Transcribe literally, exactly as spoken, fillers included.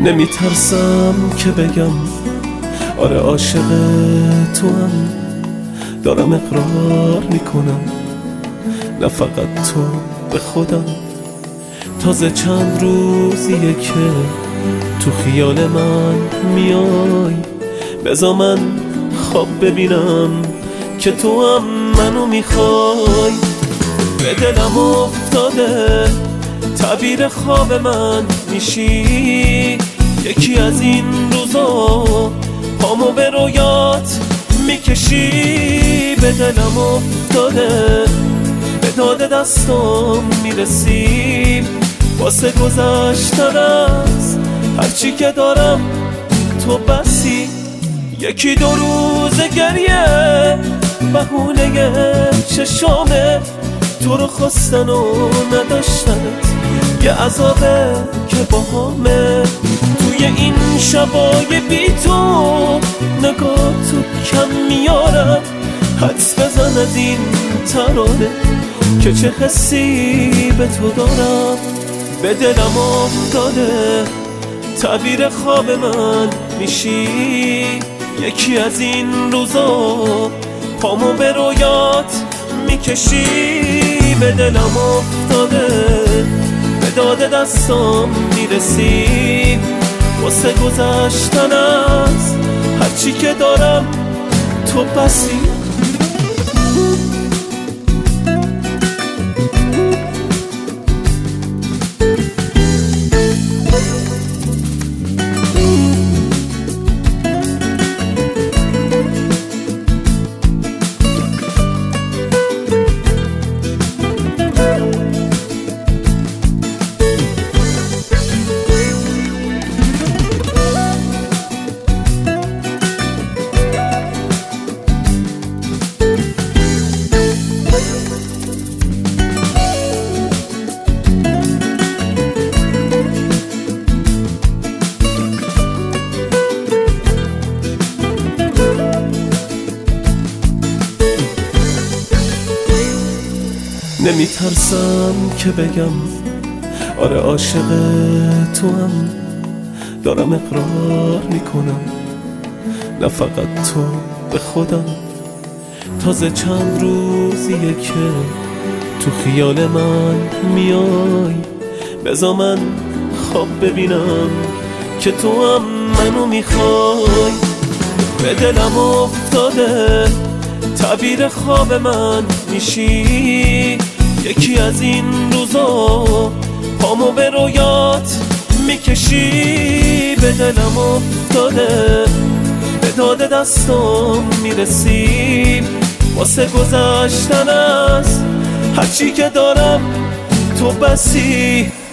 نمیترسم که بگم آره عاشق تو هم، دارم اقرار میکنم نه فقط تو به خودم. تازه چند روزیه که تو خیال من میای، بذار من خواب ببینم که تو هم منو میخوای. به دلم افتاده تعبیر خواب من میشی، یکی از این روزا پامو به رویات میکشی. به دلم افتاده به داد دستم میرسی، واسه گذشتن از هرچی که دارم تو بسی. یکی دو روز گریه بهونه چشامه، تو رو خواستن و نداشتنت یه عذابه که باهامه. توی این شبای بی تو نگاه تو کم میارم، حدس بزن از این ترانه که چه حسی به تو دارم. به دلم افتاده تعبیر خواب من میشی، یکی از این روزا پامو به رویات میکشی. به دلم افتاده به داد دستم میرسی، واسه گذشتن از هرچی که دارم تو بسی. نمیترسم که بگم آره عاشق تو هم، دارم اقرار میکنم نه فقط تو به خودم. تازه چند روزیه که تو خیال من میای، بذار من خواب ببینم که تو هم منو میخوای. به دلم افتاده تعبیر خواب من میشی، یکی از این روزا پامو به رویات میکشی. به دلم افتاده به داد دستم میرسی، واسه گذشتن از هرچی که دارم تو بسی.